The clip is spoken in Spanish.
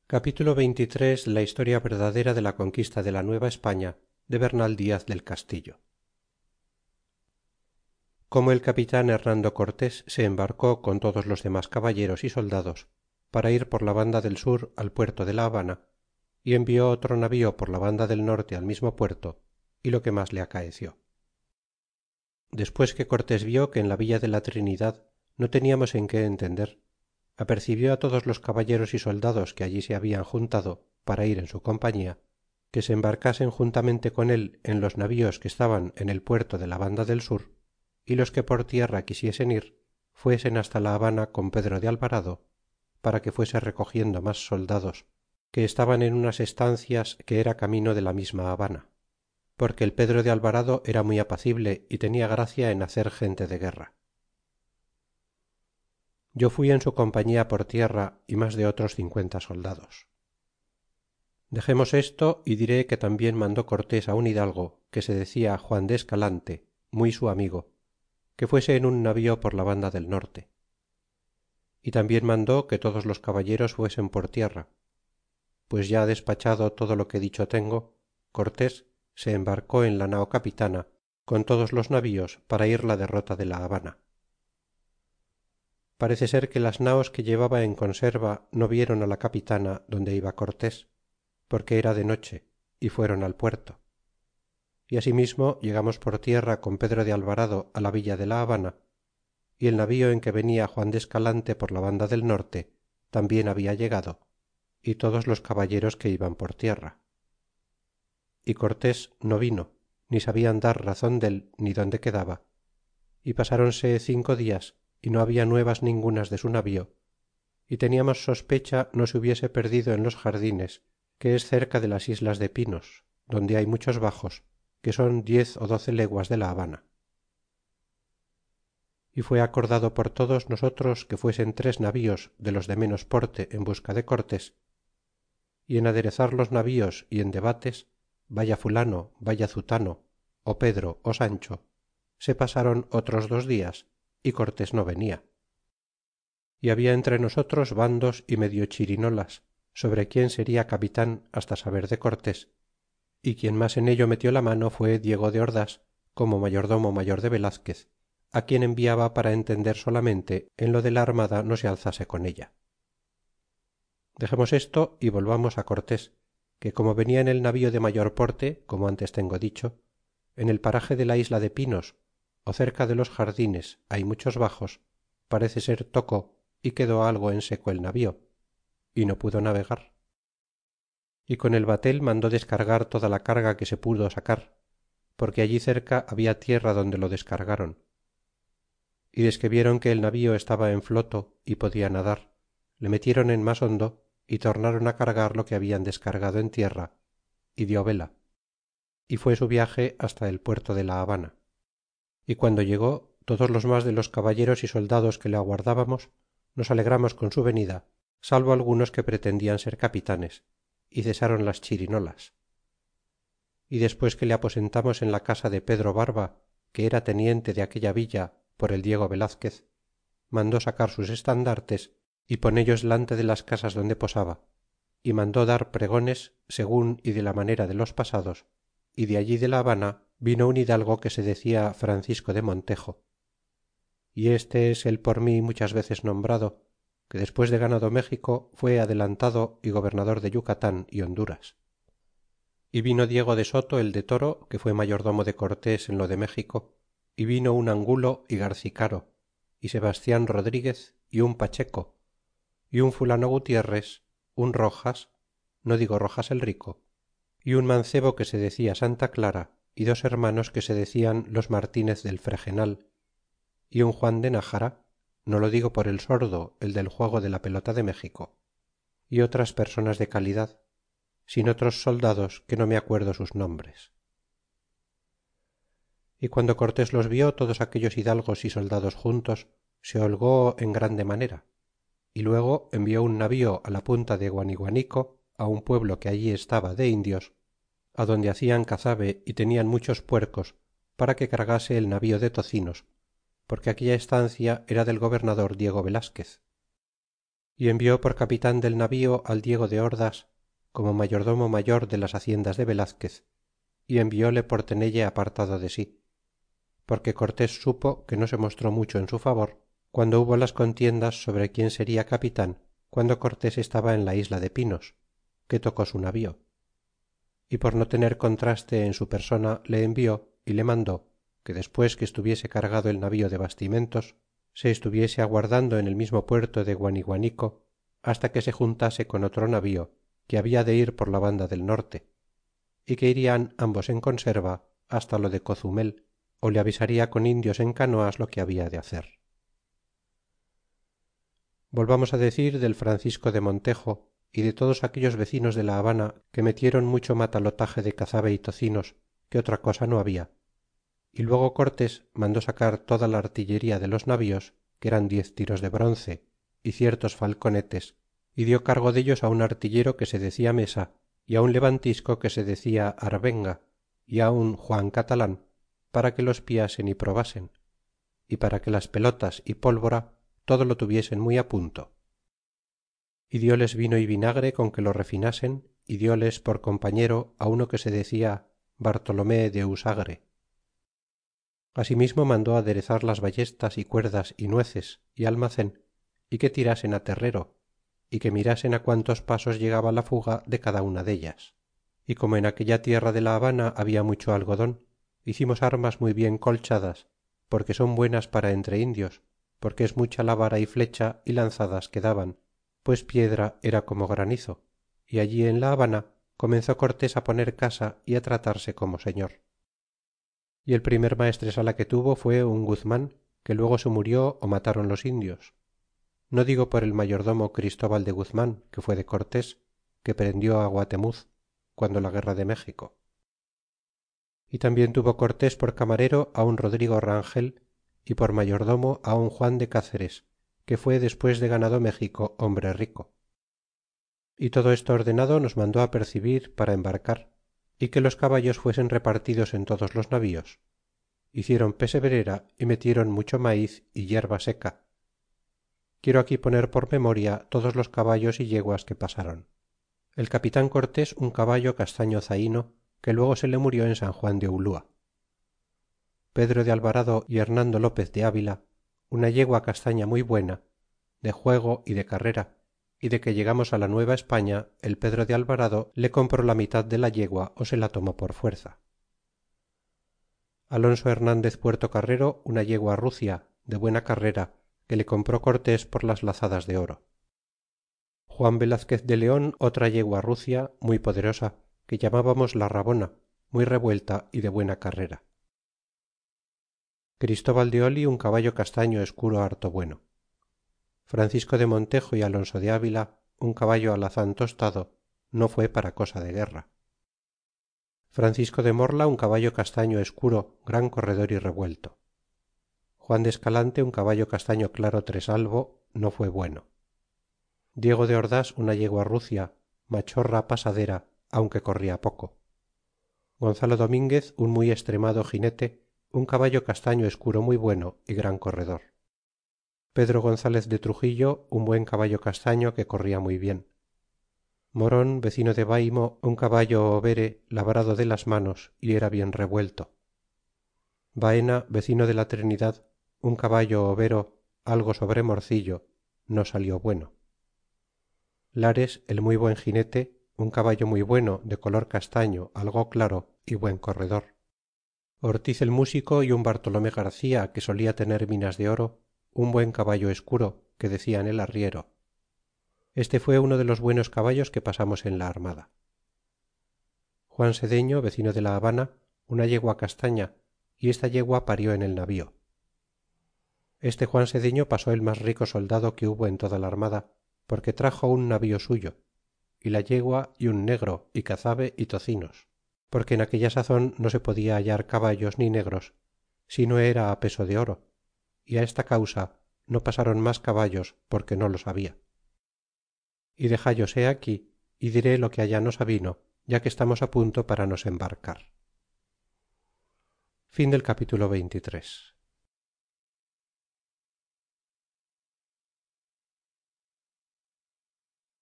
capítulo xxiii. La historia verdadera de la conquista de la nueva españa, de Bernal Diaz del Castillo. Como el capitan Hernando Cortés se embarcó con todos los demas caballeros y soldados para ir por la banda del sur al puerto de la habana, y envió otro navío por la banda del norte al mismo puerto, y lo que mas le acaeció. Despues que Cortés vió que en la villa de la Trinidad no teniamos en qué entender, apercibió todos los caballeros y soldados que allí se habian juntado para ir en su compañía, que se embarcasen juntamente con él en los navíos que estaban en el puerto de la banda del sur, y los que por tierra quisiesen ir fuesen hasta la habana con Pedro de Alvarado, para que fuese recogiendo mas soldados que estaban en unas estancias que era camino de la misma habana, porque el Pedro de Alvarado era muy apacible y tenia gracia en hacer gente de guerra. Yo fui en su compañía por tierra y mas de otros 50 soldados. Dexemos esto y diré que tambien mandó Cortés un hidalgo que se decia Juan de Escalante, muy su amigo, que fuese en un navío por la banda del norte. Y tambien mandó que todos los caballeros fuesen por tierra. Pues ya despachado todo lo que dicho tengo, Cortés se embarcó en la nao capitana con todos los navíos para ir la derrota de la habana. Parece ser que las naos que llevaba en conserva no vieron la capitana donde iba Cortés, porque era de noche, y fueron al puerto. Y asimismo llegamos por tierra con Pedro de Alvarado la villa de la habana, y el navío en que venia Juan de Escalante por la banda del norte tambien habia llegado, y todos los caballeros que iban por tierra. Y Cortés no vino, ni sabian dar razon dél ni donde quedaba, y pasáronse 5 dias y no habia nuevas ningunas de su navío, y teniamos sospecha no se hubiese perdido en los jardines, que es cerca de las islas de Pinos, donde hay muchos baxos, que son 10 ó 12 leguas de la habana. Y fué acordado por todos nosotros que fuesen 3 navíos de los de menos porte en busca de Cortés, y en aderezar los navíos y en debates, vaya fulano, vaya zutano, ó Pedro ó Sancho, se pasaron otros 2 dias y Cortés no venia. Y habia entre nosotros bandos y medio chirinolas sobre quién seria capitan hasta saber de Cortés, y quien mas en ello metió la mano fué Diego de ordas como mayordomo mayor de Velazquez, quien enviaba para entender solamente en lo de la armada no se alzase con ella. Dexemos esto y volvamos Cortés, que como venia en el navío de mayor porte, como antes tengo dicho, en el parage de la isla de Pinos, ó cerca de los jardines hay muchos baxos, parece ser tocó y quedó algo en seco el navío, y no pudo navegar. Y con el batel mandó descargar toda la carga que se pudo sacar, porque allí cerca habia tierra donde lo descargaron. Y desque vieron que el navío estaba en floto y podia nadar, le metieron en mas hondo y tornaron cargar lo que habian descargado en tierra, y dió vela, y fué su viage hasta el puerto de la habana. Y guando llegó, todos los mas de los caballeros y soldados que le aguardábamos nos alegramos con su venida, salvo algunos que pretendian ser capitanes, y cesaron las chirinolas. Y despues que le aposentamos en la casa de Pedro Barba, que era teniente de aquella villa por el Diego Velazquez, mandó sacar sus estandartes y ponellos delante de las casas donde posaba, y mandó dar pregones segun y de la manera de los pasados, y de allí de la habana vino un hidalgo que se decia Francisco de Montejo, y este es el por mí muchas veces nombrado, que despues de ganado México fué adelantado y gobernador de Yucatan y Honduras. Y vino Diego de Soto el de Toro, que fué mayordomo de Cortés en lo de México, y vino un Angulo y Garcicaro, y Sebastian Rodriguez, y un Pacheco, y un fulano Gutierres, un Rojas, no digo Rojas el rico, y un mancebo que se decia Santa Clara, y 2 hermanos que se decian los Martinez del Fregenal, y un Juan de Nájara, no lo digo por el sordo, el del juego de la pelota de México, y otras personas de calidad, sin otros soldados que no me acuerdo sus nombres. Y guando Cortés los vió todos aquellos hidalgos y soldados juntos, se holgó en grande manera, y luego envió un navío la punta de Guaniguanico, un pueblo que allí estaba de indios, adonde hacian cazabe y tenian muchos puercos, para que cargase el navío de tocinos, porque aquella estancia era del gobernador Diego Velazquez. y envió por capitan del navío al Diego de ordas como mayordomo mayor de las haciendas de velazquez y envióle por tenelle apartado de sí porque cortés supo que no se mostró mucho en su favor guando hubo las contiendas sobre quién seria capitan guando cortés estaba en la isla de pinos que tocó su navío y por no tener contraste en su persona le envió y le mandó que despues que estuviese cargado el navío de bastimentos se estuviese aguardando en el mismo puerto de guaniguanico hasta que se juntase con otro navío que habia de ir por la banda del norte y que irian ambos en conserva hasta lo de cozumel ó le avisaria con indios en canoas lo que habia de hacer volvamos decir del francisco de montejo y de todos aquellos vecinos de la habana que metieron mucho matalotaje de cazabe y tocinos que otra cosa no habia y luego cortés mandó sacar toda la artillería de los navíos que eran 10 tiros de bronce y ciertos falconetes y dió cargo dellos un artillero que se decia mesa y un levantisco que se decia arbenga y un juan catalan para que los piasen y probasen y para que las pelotas y pólvora todo lo tuviesen muy punto y dióles vino y vinagre con que lo refinasen y dióles por compañero uno que se decia bartolomé de usagre asimismo mandó aderezar las ballestas y cuerdas y nueces y almacen y que tirasen terrero y que mirasen quantos pasos llegaba la fuga de cada una dellas y como en aquella tierra de la habana habia mucho algodon hicimos armas muy bien colchadas porque son buenas para entre indios porque es mucha la vara y flecha y lanzadas que daban pues piedra era como granizo y allí en la habana comenzó cortés poner casa y tratarse como señor y el primer maestresala que tuvo fué un guzman que luego se murió ó matron los indios no digo por el mayordomo christóval de guzman que fué de cortés que prendió guatemuz guando la guerra de méxico y tambien tuvo cortés por camarero un rodrigo rangel y por mayordomo un juan de cáceres que fué despues de ganado méxico hombre rico y todo esto ordenado nos mandó apercibir para embarcar y que los caballos fuesen repartidos en todos los navíos hicieron pesebrera y metieron mucho maiz y yerba seca quiero aquí poner por memoria todos los caballos y yeguas que pasaron el capitan cortés un caballo castaño zaino que luego se le murió en san juan de ulua pedro de alvarado y hernando lopez de avila una yegua castaña muy buena de juego y de carrera y de que llegamos la nueva españa el pedro de alvarado le compró la mitad de la yegua ó se la tomó por fuerza alonso hernandez puertocarrero una yegua rucia de buena carrera que le compró cortés por las lazadas de oro juan velazquez de leon otra yegua rucia muy poderosa que llamábamos la rabona muy revuelta y de buena carrera christóval de oli un caballo castaño escuro harto bueno francisco de montejo y alonso de avila un caballo alazan tostado no fué para cosa de guerra francisco de morla un caballo castaño escuro gran corredor y revuelto juan de escalante un caballo castaño claro tresalvo no fué bueno diego de ordas una yegua rucia machorra pasadera aunque corria poco gonzalo dominguez un muy estremado ginete un caballo castaño escuro muy bueno y gran corredor pedro gonzalez de truxillo un buen caballo castaño que corria muy bien moron vecino de vaimo un caballo overe labrado de las manos y era bien revuelto baena vecino de la trinidad un caballo overo algo sobre morcillo no salió bueno lares el muy buen ginete un caballo muy bueno de color castaño algo claro y buen corredor ortiz el músico y un bartolomé garcía que solia tener minas de oro un buen caballo escuro que decian el arriero este fué uno de los buenos caballos que pasamos en la armada juan sedeño vecino de la habana una yegua castaña y esta yegua parió en el navío este juan sedeño pasó el mas rico soldado que hubo en toda la armada porque trajo un navío suyo y la yegua y un negro y cazabe y tocinos porque en aquella sazon no se podia hallar caballos ni negros sino era peso de oro y esta causa no pasaron mas caballos porque no los habia y dexallos he aquí y diré lo que allá nos avino ya que estamos punto para nos embarcar capitulo